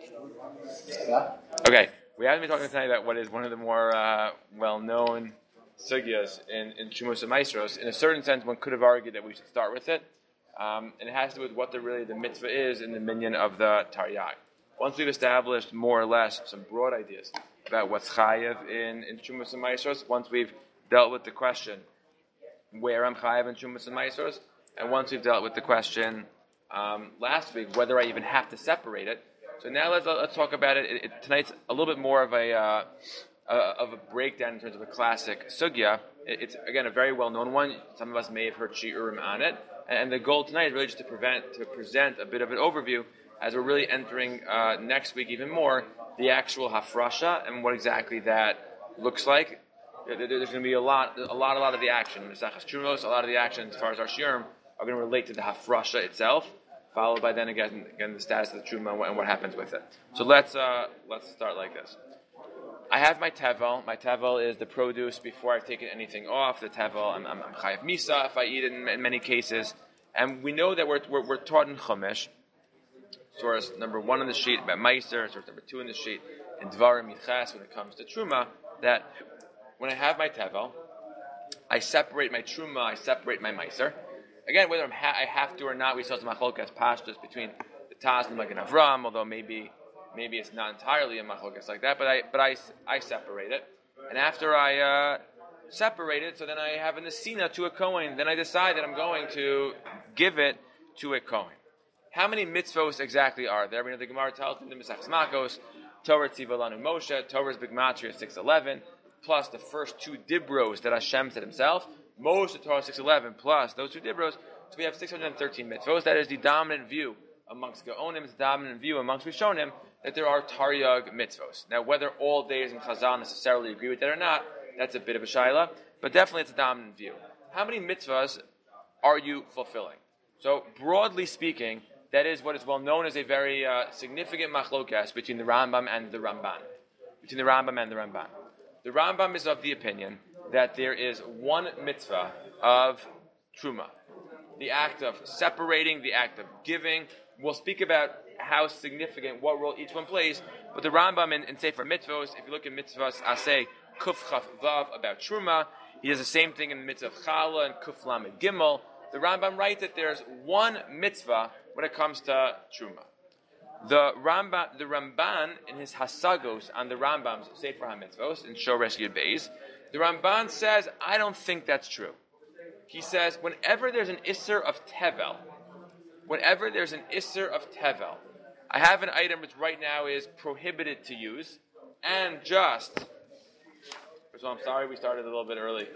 Okay, we haven't been talking tonight about what is one of the more well-known sugyas in Shumos and Maestros. In a certain sense, one could have argued that we should start with it, and it has to do with what the mitzvah is in the minyan of the Taryag. Once we've established more or less some broad ideas about what's chayev in Shumos and Maestros, once we've dealt with the question where I'm chayev in Shumos and Maestros, and once we've dealt with the question last week whether I even have to separate it. So now let's talk about it. Tonight's a little bit more of a breakdown in terms of a classic sugya. It's again a very well-known one. Some of us may have heard shiurim on it, and the goal tonight is really just to present a bit of an overview as we're really entering next week even more the actual hafrasha and what exactly that looks like. There's going to be a lot of the action. Mesachas Trumos, a lot of the action as far as our shiurim are going to relate to the hafrasha itself, followed by then again the status of the truma and what happens with it. So let's start like this. I have my tevel. My tevel is the produce before I've taken anything off. The tevel, I'm chayav misa if I eat it in many cases. And we know that we're taught in Chumash, source number 1 on the sheet about Meiser, source number 2 in the sheet in Dvarim Yichas when it comes to truma, that when I have my tevel, I separate my truma, I separate my Meiser. Again, whether I have to or not, we saw some machlokas pashtus between the Taz and Magen Avram, although maybe it's not entirely a machlokas like that. But I separate it, and after I separate it, so then I have an asina to a kohen. Then I decide that I'm going to give it to a kohen. How many mitzvos exactly are there? We know the Gemara tells in the Mesachos Makos, Torah Tzivalanu Moshe, Torah's Bigmatria 611, plus the first 2 dibros that Hashem said Himself. Most of Torah 611 plus those 2 dibros, so we have 613 mitzvos. That is the dominant view amongst Gaonim, it's the dominant view amongst Rishonim that there are Taryag mitzvos. Now, whether all days in Chazal necessarily agree with that or not, that's a bit of a shaila, but definitely it's a dominant view. How many mitzvahs are you fulfilling? So, broadly speaking, that is what is well known as a very significant machlokas between the Rambam and the Ramban. The Rambam is of the opinion that there is one mitzvah of truma, the act of separating, the act of giving. We'll speak about how significant, what role each one plays, but the Rambam in Sefer Mitzvos, if you look at Mitzvos Aseh Kuf Chaf Vav about truma, he does the same thing in the mitzvah of Chala and Kuf Lamed Gimel. The Rambam writes that there's one mitzvah when it comes to truma. The Ramban in his Hasagos on the Rambam's Sefer HaMitzvos in Shoresh Yud Beis, the Ramban says, I don't think that's true. He says, whenever there's an Isser of Tevel, I have an item which right now is prohibited to use, and just, first of all, I'm sorry we started a little bit early.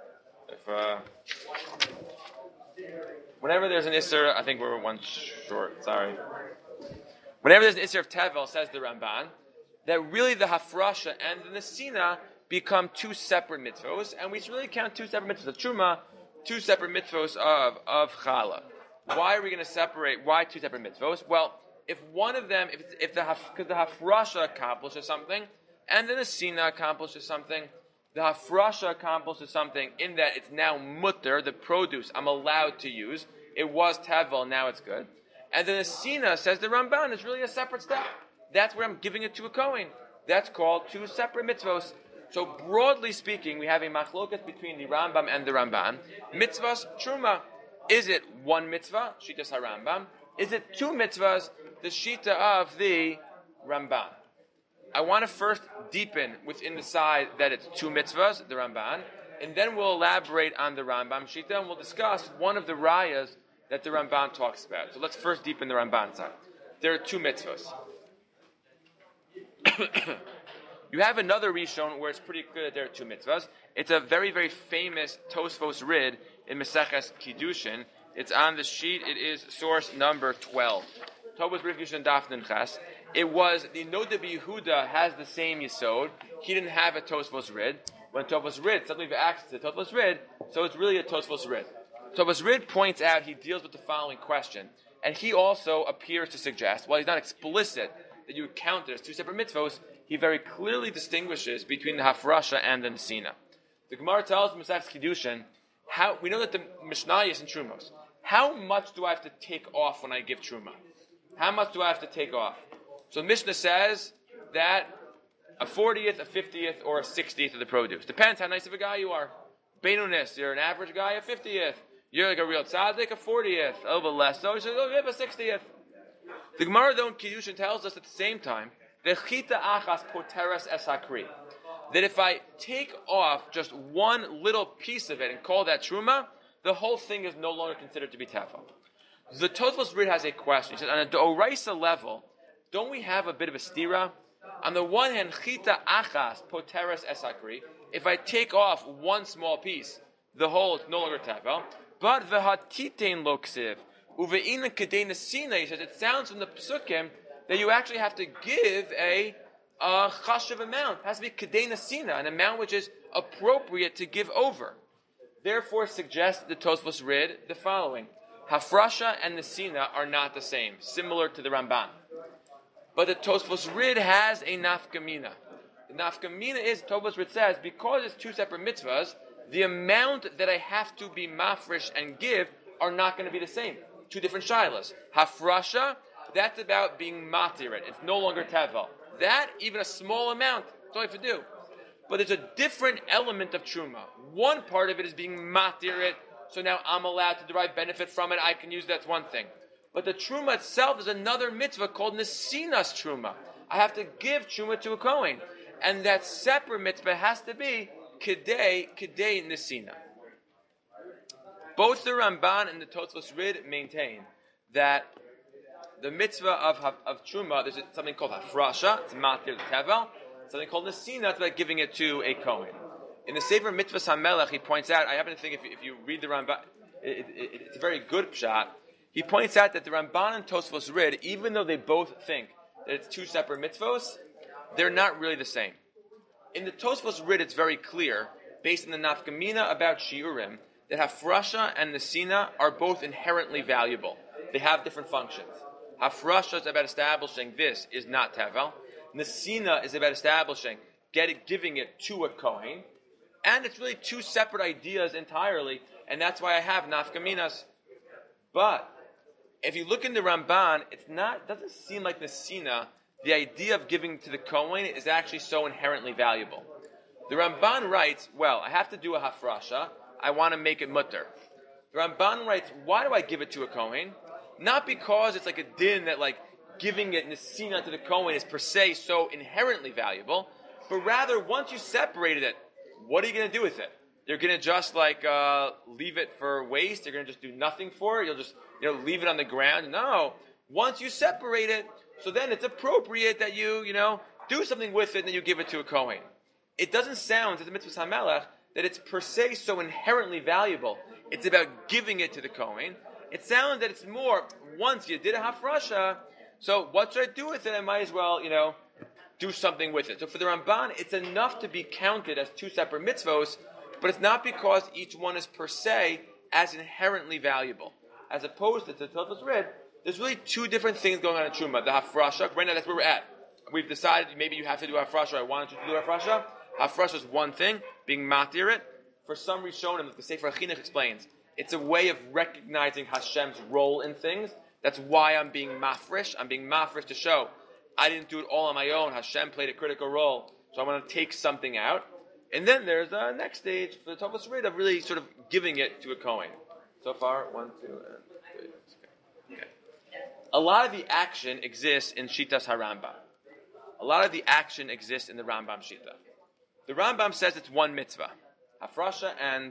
Whenever there's an Isser, I think we're one short, sorry. Whenever there's an Isser of Tevel, says the Ramban, that really the Hafrasha and the Nesina become 2 separate mitzvos, and we should really count 2 separate mitzvos of Truma, 2 separate mitzvos of Chala. Why are we going to separate? Why 2 separate mitzvos? Well, if one of them, because the Hafrasha accomplishes something, and the Nesina accomplishes something, the Hafrasha accomplishes something in that it's now mutter, the produce I'm allowed to use. It was Tevel, now it's good. And the Nesina, says the Ramban, is really a separate step. That's where I'm giving it to a Kohen. That's called 2 separate mitzvos. So broadly speaking, we have a machlokas between the Rambam and the Ramban. Mitzvahs, truma. Is it 1 mitzvah, Shitas HaRambam? Is it 2 mitzvahs, the Shita of the Ramban? I want to first deepen within the side that it's 2 mitzvahs, the Ramban, and then we'll elaborate on the Rambam Shita, and we'll discuss one of the rayas that the Ramban talks about. So let's first deepen the Ramban side. There are 2 mitzvahs. You have another Rishon where it's pretty clear that there are 2 mitzvahs. It's a very, very famous Tosfos Rid in Maseches Kiddushin. It's on the sheet. It is source number 12. Tosfos Rid Kiddushin Daf Nun Ches. It was, the Noda B'Yehuda has the same Yisod. He didn't have a Tosfos Rid. When Tosfos Rid, suddenly we have access to Tosfos Rid, so it's really a Tosfos Rid. Tosfos Rid points out, he deals with the following question, and he also appears to suggest, while he's not explicit that you would count it as 2 separate mitzvos, he very clearly distinguishes between the Hafrasha and the Nesina. The Gemara tells Maseches Kiddushin, we know that the Mishnah is in Trumos. How much do I have to take off when I give Truma? How much do I have to take off? So the Mishnah says that a 40th, a 50th, or a 60th of the produce. Depends how nice of a guy you are. Beinunis, you're an average guy, a 50th. You're like a real tzaddik, a 40th. A little bit less so, you have a 60th. The Gemara though in Kiddushin tells us at the same time, V'chita achas poteres es hakri, that if I take off just one little piece of it and call that truma, the whole thing is no longer considered to be tevel. The Tosfos Rid has a question. He says, on a d'oraisa level, don't we have a bit of a stira? On the one hand, chita achas poteres es hakri, if I take off one small piece, the whole is no longer tevel. But v'hatitein lo ksiv, uve'ina kedei nesina, he says, it sounds from the psukim that you actually have to give a chashav amount. It has to be kedei nesina, an amount which is appropriate to give over. Therefore, suggests the Tosfos Rid the following. Hafrasha and nesina are not the same, similar to the Ramban. But the Tosfos Rid has a nafkamina. The nafkamina is, Tosfos Rid says, because it's two separate mitzvahs, the amount that I have to be mafresh and give are not going to be the same. Two different shilas. Hafrasha, that's about being matirit. It's no longer tevel. That, even a small amount, that's all you have to do. But there's a different element of truma. One part of it is being matirit, so now I'm allowed to derive benefit from it. I can use that's one thing. But the truma itself is another mitzvah called nesinas truma. I have to give truma to a kohen. And that separate mitzvah has to be kedei nesina. Both the Ramban and the Tosfos Rid maintain that the mitzvah of truma, there's something called hafrasha, it's matir tevel, something called nesina, it's about giving it to a kohen. In the Sefer Mitzvahs HaMelech, he points out, I happen to think if you read the Ramban, it's a very good pshat. He points out that the Ramban and Tosfos Rid, even though they both think that it's two separate mitzvos, they're not really the same. In the Tosfos Rid, it's very clear, based on the nafkamina about shiurim, that hafrasha and nesina are both inherently valuable. They have different functions. Hafrasha is about establishing this is not tevel. Nesina is about establishing, giving it to a kohen. And it's really two separate ideas entirely, and that's why I have nafkaminas. But if you look in the Ramban, it doesn't seem like nesina, the idea of giving to the kohen is actually so inherently valuable. The Ramban writes, well, I have to do a hafrasha, I want to make it mutter. The Ramban writes, why do I give it to a kohen? Not because it's like a din that like giving it nesina to the kohen is per se so inherently valuable, but rather once you separated it, what are you going to do with it? You're going to just leave it for waste? You're going to just do nothing for it? You'll just leave it on the ground? No. Once you separate it, so then it's appropriate that you do something with it and then you give it to a kohen. It doesn't sound, as the Mitzvahs HaMelech, that it's per se so inherently valuable. It's about giving it to the kohen. It sounds that it's more, once you did a hafrasha, so what should I do with it? I might as well, do something with it. So for the Ramban, it's enough to be counted as two separate mitzvos, but it's not because each one is per se as inherently valuable. As opposed to the Tosfos Rid, there's really two different things going on in Truma. The hafrasha, right now that's where we're at. We've decided maybe you have to do hafrasha, I wanted you to do hafrasha. Hafrasha is one thing, being matir it. For some Rishonim, like the Sefer Chinuch explains, it's a way of recognizing Hashem's role in things. That's why I'm being mafresh. I'm being mafresh to show I didn't do it all on my own. Hashem played a critical role. So I want to take something out. And then there's the next stage for the Tosfos Rid of really sort of giving it to a kohen. So far, 1, 2, and 3. Okay. A lot of the action exists in Shitas HaRambam. A lot of the action exists in the Rambam Shita. The Rambam says it's one mitzvah. Hafrasha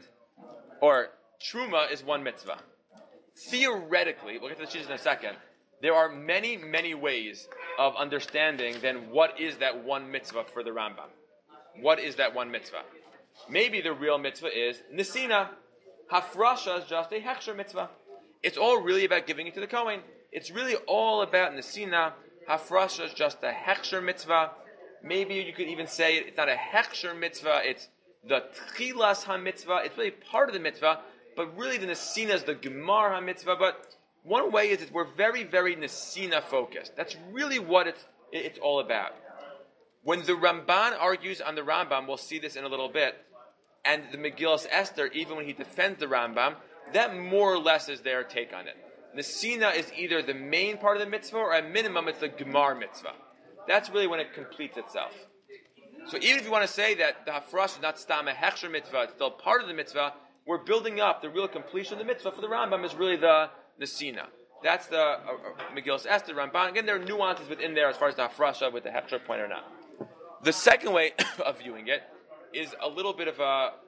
or Truma is one mitzvah. Theoretically, we'll get to the Shitas in a second, there are many, many ways of understanding then what is that one mitzvah for the Rambam. What is that one mitzvah? Maybe the real mitzvah is Nesina. Hafrasha is just a hechsher mitzvah. It's all really about giving it to the Kohen. It's really all about Nesina. Hafrasha is just a hechsher mitzvah. Maybe you could even say it's not a hechsher mitzvah, it's the tchilas ha-mitzvah. It's really part of the mitzvah, but really the Nesina is the gemar ha-mitzvah. But one way is that we're very, very Nesina focused. That's really what it's all about. When the Ramban argues on the Rambam, we'll see this in a little bit, and the Megillas Esther, even when he defends the Rambam, that more or less is their take on it. Nesina is either the main part of the mitzvah, or at minimum it's the gemar mitzvah. that's really when it completes itself. So even if you want to say that the hafrash is not stam a hechsher mitzvah, it's still part of the mitzvah, we're building up the real completion of the mitzvah for the Rambam is really the Nesina. That's the Megillas Esther, Ramban. Again, there are nuances within there as far as the hafrasha with the hechsher point or not. The second way of viewing it is a little bit of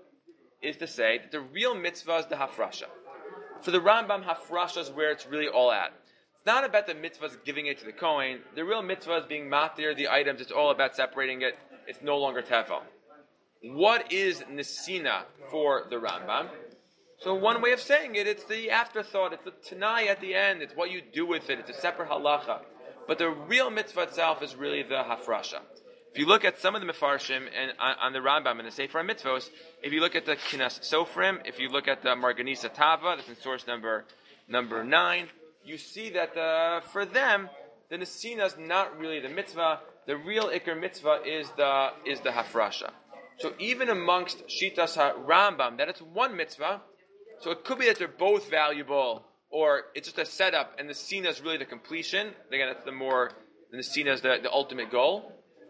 is to say that the real mitzvah is the hafrasha. For the Rambam, hafrasha is where it's really all at. It's not about the mitzvahs giving it to the Kohen. The real mitzvah is being matir the items. It's all about separating it. It's no longer tevel. What is nesina for the Rambam? So one way of saying it, it's the afterthought. It's the tanai at the end. It's what you do with it. It's a separate halacha. But the real mitzvah itself is really the hafrasha. If you look at some of the mefarshim and on the Rambam and the Sefer Mitzvos, if you look at the Kinas Sofrim, if you look at the Marganisa Tava, that's in source number 9, you see that for them the nesina is not really the mitzvah. The real ikar mitzvah is the hafrasha. So even amongst Shitas Rambam, that it's one mitzvah, so it could be that they're both valuable, or it's just a setup, and the nesina is really the completion. Again, that's the nesina is the ultimate goal.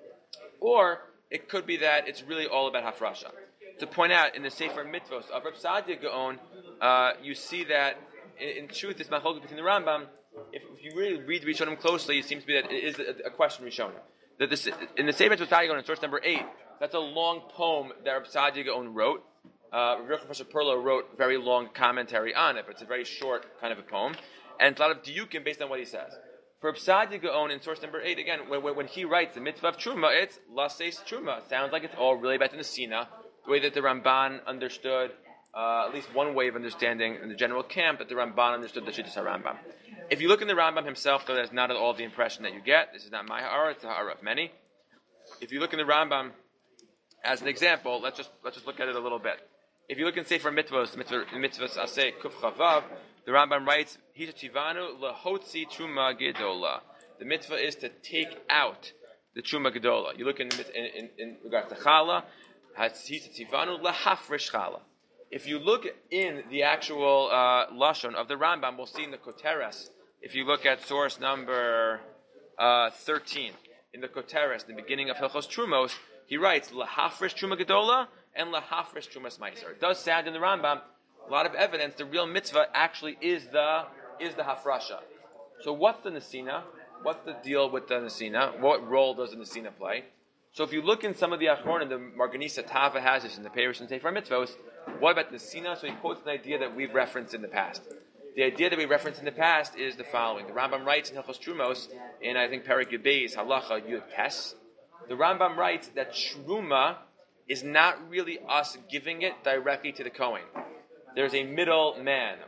Or it could be that it's really all about hafrasha. To point out, in the Sefer Mitzvos of Reb Saadia Gaon, you see that in truth, this machlokes between the Rambam, if you really read Rishonim closely, it seems to be that it is a question Rishonim. That in the Sefer Mitzvos Saadia Gaon, in source number 8, that's a long poem that Reb Saadia Gaon wrote. Professor Perlo wrote a very long commentary on it, but it's a very short kind of a poem. And it's a lot of diukim based on what he says. For Psadi Gaon in source number 8, again, when he writes the mitzvah of Truma, it's Laseis Truma. It sounds like it's all really about the Nesina, the way that the Ramban understood, at least one way of understanding in the general camp, that the Ramban understood the Shittas HaRambam. If you look in the Rambam himself, though, that's not at all the impression that you get. This is not my ha'ara, it's the ha'ara of many. If you look in the Rambam, as an example, let's just look at it a little bit. If you look in Sefer Mitzvos, Mitzvos Aseh Kuf Chavav, the Rambam writes, "Hichativanu lahotzi truma gedola." The mitzvah is to take out the truma gedola. You look in regards to challah, hichativanu lahafresh challah. If you look in the actual lashon of the Rambam, we'll see in the Koteres. If you look at source number 13 in the Koteres, the beginning of Hilchos Trumos, he writes lahafresh truma gedola and lahafresh trumas meiser. It does sound in the Rambam a lot of evidence. The real mitzvah actually is the hafrasha. So what's the nesina? What's the deal with the nesina? What role does the nesina play? So if you look in some of the Achronim, the Marganisa Tava has this in the Peirush and Sefer Mitzvos. What about the nesina? So he quotes an idea that we've referenced in the past. The idea that we referenced in the past is the following. The Rambam writes in Hilchos Trumos, in I think Perek Yudbeis Halacha Yud Tes. The Rambam writes that Truma is not really us giving it directly to the Kohen. There's a middle man,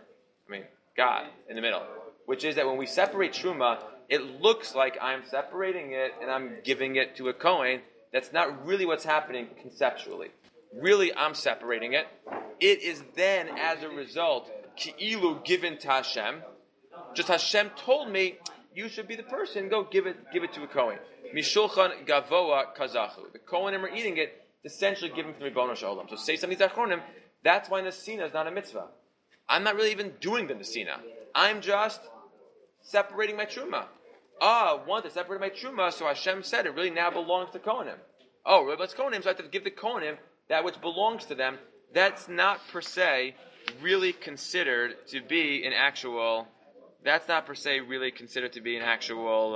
God in the middle, which is that when we separate Truma, it looks like I'm separating it and I'm giving it to a Kohen. That's not really what's happening conceptually. Really, I'm separating it. It is then, as a result, ki'ilu given to Hashem. Just Hashem told me, you should be the person, go give it to a Kohen. Mishulchan gavoa kazachu. The Kohanim are eating it, essentially given from Ribono Shel Olam. So say something to Achronim, that's why Nesina is not a mitzvah. I'm not really even doing the Nesina. I'm just separating my Truma. I want to separate my Truma, so Hashem said it really now belongs to Kohanim. Oh, really? But it's Kohanim, so I have to give the Kohanim that which belongs to them. That's not per se really considered to be an actual. That's not per se really considered to be an actual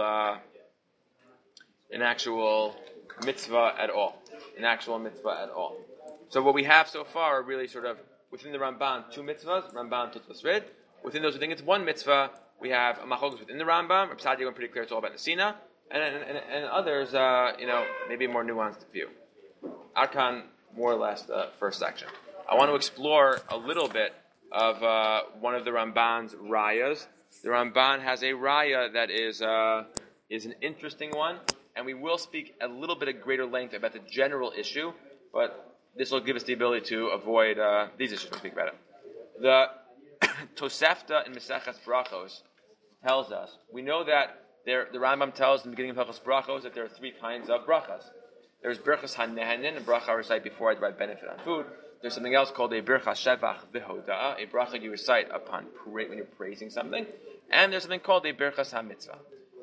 mitzvah at all. An actual mitzvah at all. So what we have so far are really sort of within the Ramban 2 mitzvahs, Ramban Tutvas Rid. Within those who think it's one mitzvah, we have a machlokes within the Rambam. Reb Saadia went pretty clear it's all about Nesina, and others, maybe a more nuanced view. Arkan, more or less the first section. I want to explore a little bit of one of the Ramban's rayas. The Ramban has a raya that is an interesting one, and we will speak a little bit at greater length about the general issue, but this will give us the ability to avoid these issues when we speak about it. The Tosefta in Maseches Brachos tells us, we know that the Rambam tells in the beginning of Hilchos Brachos that there are 3 kinds of brachas. There's Birchas HaNehenin, a bracha I recite before I derive benefit on food. There's something else called a Birchas Shevach V'Hoda'ah, a bracha you recite when you're praising something. And there's something called a Birchas HaMitzvah.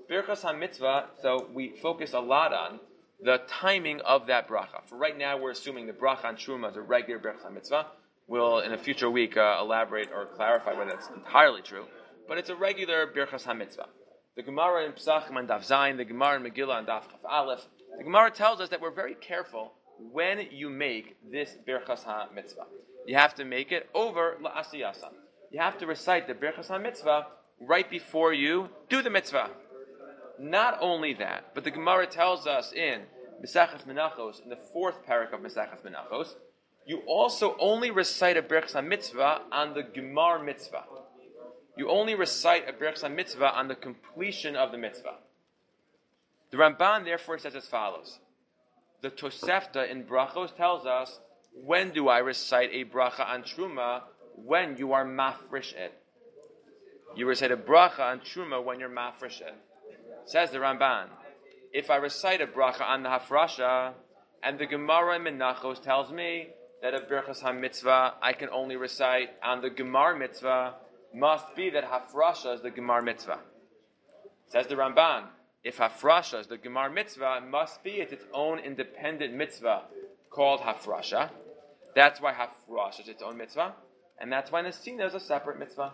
Birchas HaMitzvah, so we focus a lot on the timing of that bracha. For right now, we're assuming the bracha on Truma is a regular Birchas HaMitzvah. We'll, in a future week, elaborate or clarify whether that's entirely true. But it's a regular Birchas HaMitzvah. The Gemara in Pesachim on Daf Zayin, the Gemara in Megillah on Daf Chaf Aleph, the Gemara tells us that we're very careful when you make this Birchas HaMitzvah. You have to make it over La'asiyasa. You have to recite the Birchas HaMitzvah right before you do the mitzvah. Not only that, but the Gemara tells us in Mesachas Menachos, in the fourth parak of Mesachas Menachos, you also only recite a Birchas HaMitzvah on the Gemar mitzvah. You only recite a Birchas HaMitzvah on the completion of the mitzvah. The Ramban therefore says as follows. The Tosefta in Brachos tells us, when do I recite a bracha on Truma? When you are mafresh it. You recite a bracha on Truma when you're mafresh it. Says the Ramban, if I recite a bracha on the hafrasha, and the Gemara in Menachos tells me that a Birchas HaMitzvah I can only recite on the Gemar mitzvah, must be that hafrasha is the Gemar mitzvah. Says the Ramban, if hafrasha is the Gemar mitzvah, it must be its own independent mitzvah called hafrasha. That's why hafrasha is its own mitzvah, and that's why Nesina is a separate mitzvah.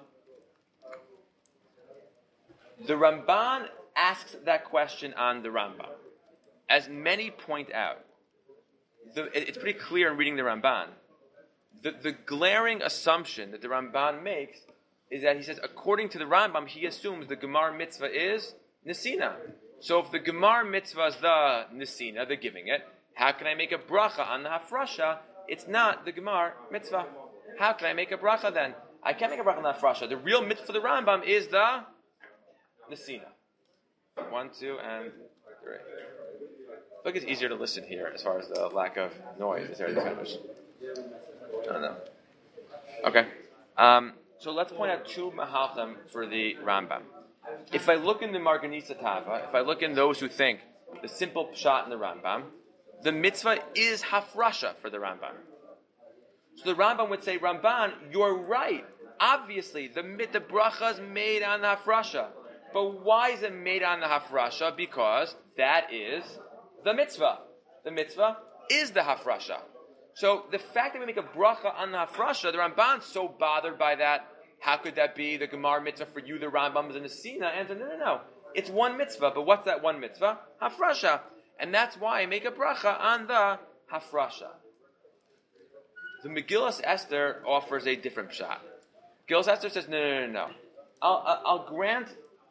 The Ramban asks that question on the Rambam. As many point out, it's pretty clear in reading the Ramban. The glaring assumption that the Ramban makes is that he says, according to the Rambam, he assumes the Gemar mitzvah is Nesina. So if the Gemar mitzvah is the Nesina, the giving it, how can I make a bracha on the hafrasha? It's not the Gemar mitzvah. How can I make a bracha then? I can't make a bracha on the hafrasha. The real mitzvah for the Rambam is the Nesina. 1, 2, and 3. I think it's easier to listen here as far as the lack of noise. I don't know. Okay. So let's point out two mahalchim for the Rambam. If I look in the Marganisa Tava, if I look in those who think the simple pshat in the Rambam, the mitzvah is hafrasha for the Rambam. So the Rambam would say, Ramban, you're right. Obviously, the bracha is made on the hafrasha. But why is it made on the hafrasha? Because that is the mitzvah. The mitzvah is the hafrasha. So the fact that we make a bracha on the hafrasha, the Ramban's so bothered by that. How could that be the Gemar mitzvah for you? The Rambam is in the Sina. And no. It's one mitzvah. But what's that one mitzvah? Hafrasha. And that's why I make a bracha on the hafrasha. The Megillas Esther offers a different pshat. Megillas Esther says, no. I'll grant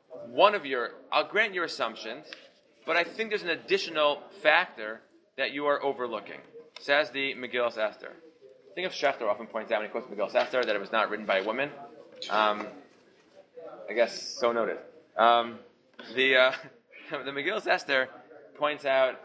your assumptions, but I think there's an additional factor that you are overlooking. Says the Megillas Esther. I think of Schechter often points out when he quotes Megillas Esther that it was not written by a woman. I guess so noted. The Megillas Esther points out.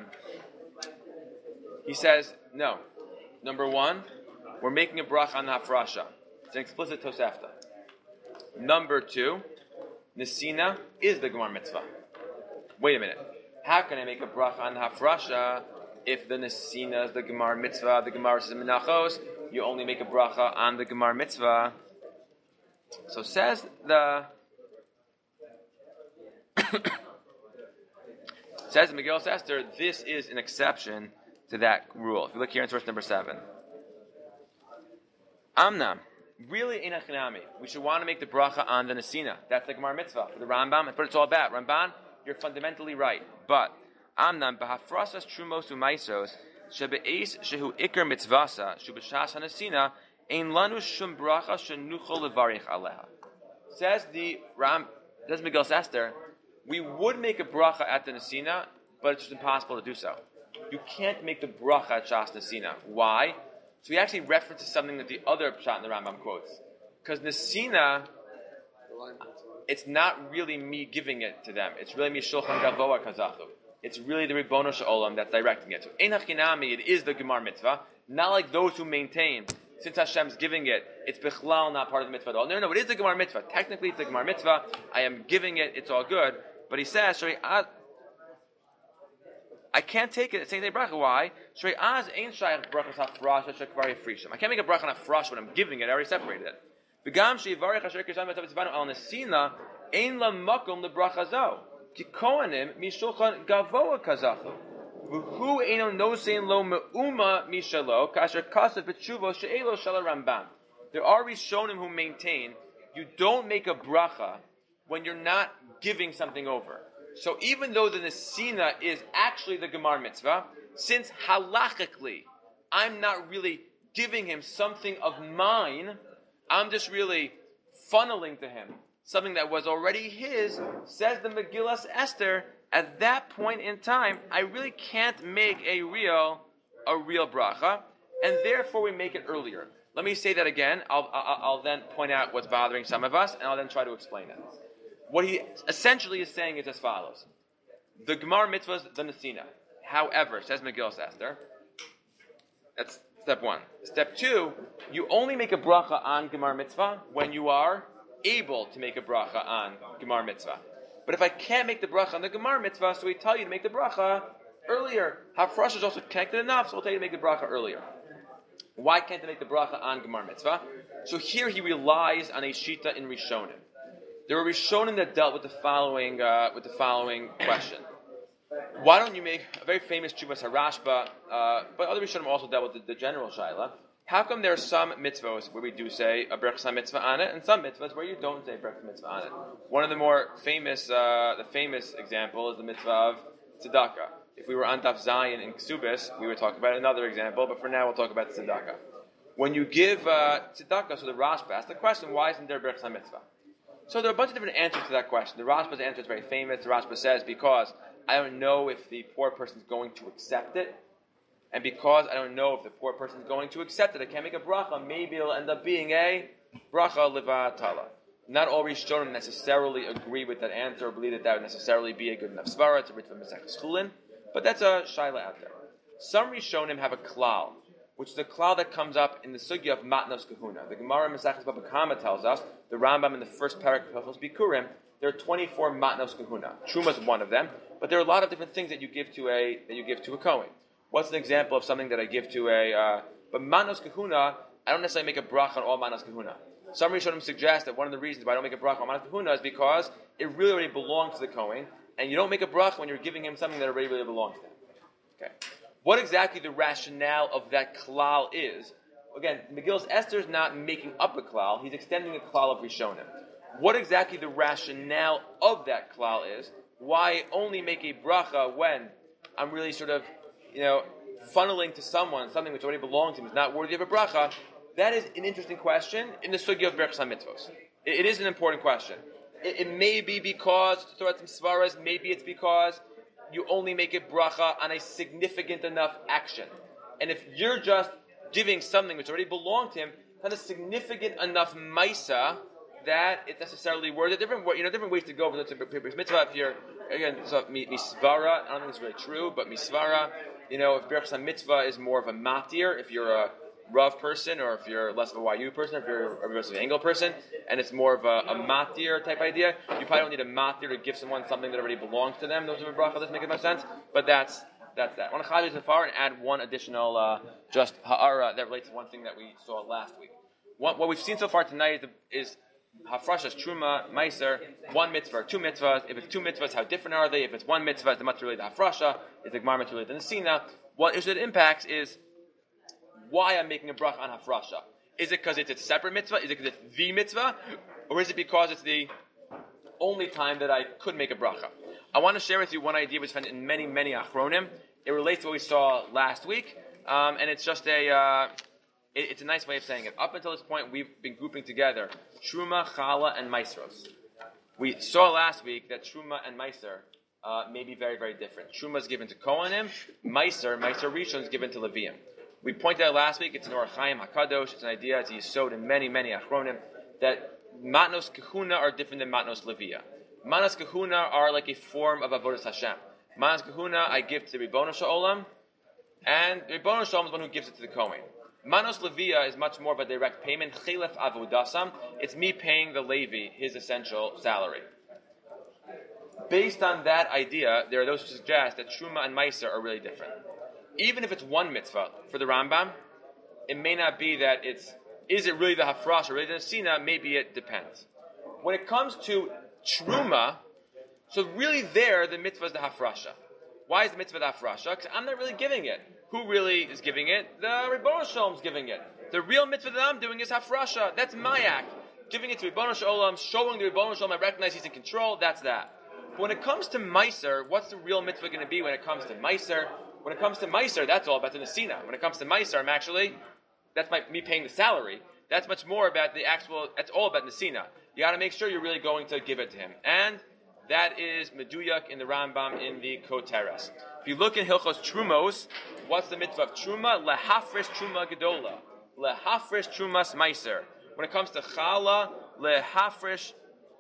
He says no. Number one, we're making a bracha on the hafrasha. It's an explicit tosefta. Number two, Nesina is the Gemar mitzvah. Wait a minute. How can I make a bracha on the hafrasha if the Nesina is the Gemar mitzvah? The Gemara says in Menachos, you only make a bracha on the Gemar mitzvah. So says the says Megillas Esther, this is an exception to that rule. If you look here in source number 7. Amna. Really, in Achinami, we should want to make the bracha on the Nesina. That's the Gemar mitzvah for the Rambam. That's what it's all about. Ramban, you're fundamentally right. But Amnam b'hafrasas trumos u'maisos shebe'es shehu ikar mitzvasa shub'shas hanesina ein lanu shum bracha shenuchol levarich aleha. Says Megillas Esther, we would make a bracha at the Nesina, but it's just impossible to do so. You can't make the bracha at Shas Nesina. Why? So he actually references something that the other pshat in the Rambam quotes. Because Nesina, it's not really me giving it to them. It's really me Shulchan Gavoa Kazachu. It's really the Ribbono Sh'olam that's directing it. So Ein Hachinami, it is the Gemar mitzvah. Not like those who maintain, since Hashem's giving it, it's Bichlal, not part of the mitzvah at all. No, it is the Gemar mitzvah. Technically, it's the Gemar mitzvah. I am giving it, it's all good. But he says, I can't take it at Saint Bracha. Why? I can't make a bracha on hafrasha when I'm giving it. I already separated it. Ki kohanim mishulchan gavoa kazachu. V'hu eino nosein lo me'uma mishalo kasher kasav b'tshuva she'elo shala Rambam. There are Rishonim who maintain you don't make a bracha when you're not giving something over. So even though the Nesina is actually the Gemar mitzvah, since halachically I'm not really giving him something of mine, I'm just really funneling to him something that was already his, says the Megillas Esther, at that point in time, I really can't make a real bracha, and therefore we make it earlier. Let me say that again. I'll then point out what's bothering some of us, and I'll then try to explain it. What he essentially is saying is as follows. The Gemar mitzvah is the Nesina. However, says Megillas Esther, that's step one. Step two, you only make a bracha on Gemar mitzvah when you are able to make a bracha on Gemar mitzvah. But if I can't make the bracha on the Gemar mitzvah, so we tell you to make the bracha earlier. Hafresh is also connected enough, so we'll tell you to make the bracha earlier. Why can't they make the bracha on Gemar mitzvah? So here he relies on a shita in Rishonim. There were Rishonim that dealt with the following question. Why don't you make a very famous Chuvas Harashba, but other Rishonim also dealt with the general shaila. How come there are some mitzvahs where we do say a brachas mitzvah on it, and some mitzvahs where you don't say a brachas mitzvah on it? One of the more famous, example is the mitzvah of tzedakah. If we were on Daf Zayin in Ksubis, we would talk about another example, but for now we'll talk about tzedakah. When you give tzedakah, so the Rashba asked the question, why isn't there a brachas mitzvah? So there are a bunch of different answers to that question. The Rashba's answer is very famous. The Rashba says, because I don't know if the poor person is going to accept it, and because I don't know if the poor person is going to accept it, I can't make a bracha. Maybe it'll end up being a bracha levatala. Not all Rishonim necessarily agree with that answer or believe that would necessarily be a good enough svara to read from Masechus Chulin, but that's a shaila out there. Some Rishonim have a klal, which is a klal that comes up in the sugya of matnos kahuna. The Gemara Masechus Baba Kama tells us, the Rambam in the first parak of Hilchos Bikurim, there are 24 matnos kahuna. Truma is one of them, but there are a lot of different things that you give to a kohen. What's an example of something that I give to but manos kahuna, I don't necessarily make a bracha on all manos kahuna. Some Rishonim suggest that one of the reasons why I don't make a bracha on manos kahuna is because it really already belongs to the kohen, and you don't make a bracha when you're giving him something that already really belongs to him. Okay. What exactly the rationale of that klal is? Again, Megillas Esther is not making up a klal, he's extending a klal of Rishonim. What exactly the rationale of that klal is? Why only make a bracha when I'm really sort of funneling to someone something which already belongs to him is not worthy of a bracha? That is an interesting question in the sugya of Berachas HaMitzvos. It is an important question. It may be because, to throw out some svaras, maybe it's because you only make a bracha on a significant enough action. And if you're just giving something which already belonged to him, it's not a significant enough maisa that it's necessarily worth it. Different ways to go with the mitzvah. If you're, again, so misvara, I don't think it's really true, but misvara, if Berachas HaMitzvah is more of a matir, if you're a Rav person, or if you're less of a YU person, or if you're a Rebbe Angle person, and it's more of a matir type idea, you probably don't need a matir to give someone something that already belongs to them. Those are bracha, doesn't make much sense, but that's that. I want to challenge so far and add one additional just ha'ara that relates to one thing that we saw last week. What we've seen so far tonight is hafrashas, truma, meiser, one mitzvah, two mitzvahs. If it's two mitzvahs, how different are they? If it's one mitzvah, is the mitzvah related to hafrasha? Is the gemara mitzvah related to nesina? What issue it impacts is why I'm making a bracha on hafrasha. Is it because it's a separate mitzvah? Is it because it's the mitzvah? Or is it because it's the only time that I could make a bracha? I want to share with you one idea we found in many, many achronim. It relates to what we saw last week, and it's just it's a nice way of saying it. Up until this point, we've been grouping together Truma, Chala, and Maisros. We saw last week that Truma and Meiser may be very, very different. Truma is given to Kohanim, Meiser Rishon is given to Leviim. We pointed out last week, it's an Or Chaim HaKadosh, it's an idea, it's yesod in many, many achronim, that Matnos Kahuna are different than Matnos Leviyah. Matnos Kahuna are like a form of Avodas Hashem. Matnos Kahuna I give to the Ribbono Shel Olam, and the Ribbono Shel Olam is the one who gives it to the Kohen. Manos Leviyah is much more of a direct payment, Chilef Avodasam, it's me paying the Levi his essential salary. Based on that idea, there are those who suggest that Truma and Meiser are really different. Even if it's one mitzvah for the Rambam, it may not be that is it really the hafrash or really the nesina? Maybe it depends. When it comes to truma, So really there, the mitzvah is the hafrasha. Why is the mitzvah the hafrasha? Because I'm not really giving it. Who really is giving it? The Ribono Shalom is giving it. The real mitzvah that I'm doing is hafrasha. That's my act. Giving it to Ribono Shalom, showing the Ribono Shalom I recognize he's in control, that's that. But when it comes to Meiser, what's the real mitzvah going to be when it comes to Meiser? When it comes to Meiser, that's all about the Nesina. When it comes to Meiser, that's me paying the salary. That's much more about that's all about Nesina. You got to make sure you're really going to give it to him. And that is Meduyak in the Rambam in the Koteres. If you look in Hilchos Trumos, what's the mitzvah of Truma? Lehafresh Truma Gedola. Lehafresh Trumas Meiser. When it comes to Chala, Lehafresh,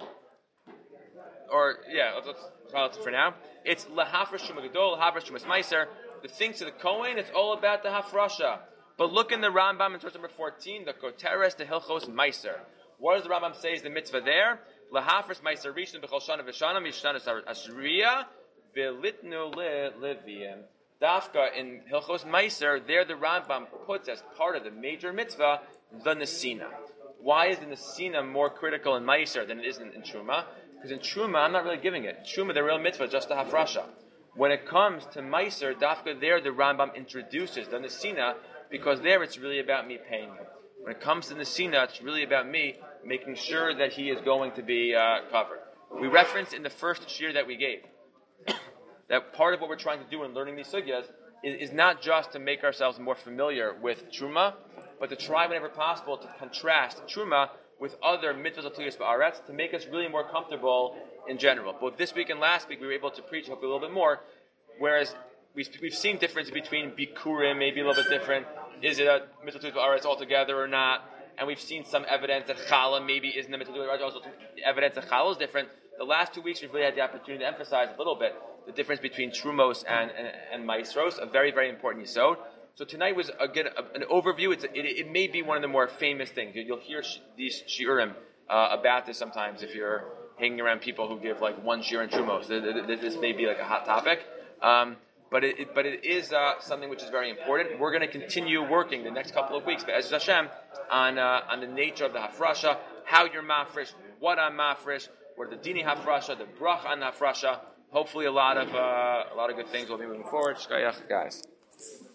let's call it for now. It's Lehafresh Truma Gedola, Lehafresh Trumas Meiser. The things to the Kohen, it's all about the Hafrasha. But look in the Rambam in source number 14, the Koteres, the Hilchos Meiser. What does the Rambam say is the mitzvah there? Lahafres Meiser Rishon b'chol shana v'shana mishana asriya v'litnu leviim. Dafka in Hilchos Meiser, there the Rambam puts as part of the major mitzvah the Nesina. Why is the Nesina more critical in Meiser than it is in Truma? Because in Truma, I'm not really giving it. Truma, the real mitzvah, is just the Hafrasha. When it comes to Meiser, Dafka there the Rambam introduces the Nesina, because there it's really about me paying him. When it comes to Nesina, it's really about me making sure that he is going to be covered. We referenced in the first shir that we gave that part of what we're trying to do in learning these sugyas is not just to make ourselves more familiar with Truma, but to try whenever possible to contrast Truma with other mitzvahs of Tliyas Ba'aretz to make us really more comfortable in general. Both this week and last week we were able to preach hopefully a little bit more, whereas we've seen difference between Bikurim, maybe a little bit different. Is it a mitzvah Tliyas Ba'aretz altogether or not? And we've seen some evidence that Chala maybe isn't a mitzvah Tliyas Ba'aretz, also evidence that Chala is different. The last 2 weeks we've really had the opportunity to emphasize a little bit the difference between Trumos and Maestros, a very, very important yisod. So tonight was, again, an overview. It may be one of the more famous things. You'll hear these shiurim about this sometimes if you're hanging around people who give like one shiur in Trumos. This may be like a hot topic. But it is something which is very important. We're going to continue working the next couple of weeks, Be'ez Hashem, on the nature of the hafrasha, how you're mafresh, what I'm mafresh, what are the dini hafrasha, the brach on hafrasha. Hopefully, a lot of good things will be moving forward. Shkayach, guys.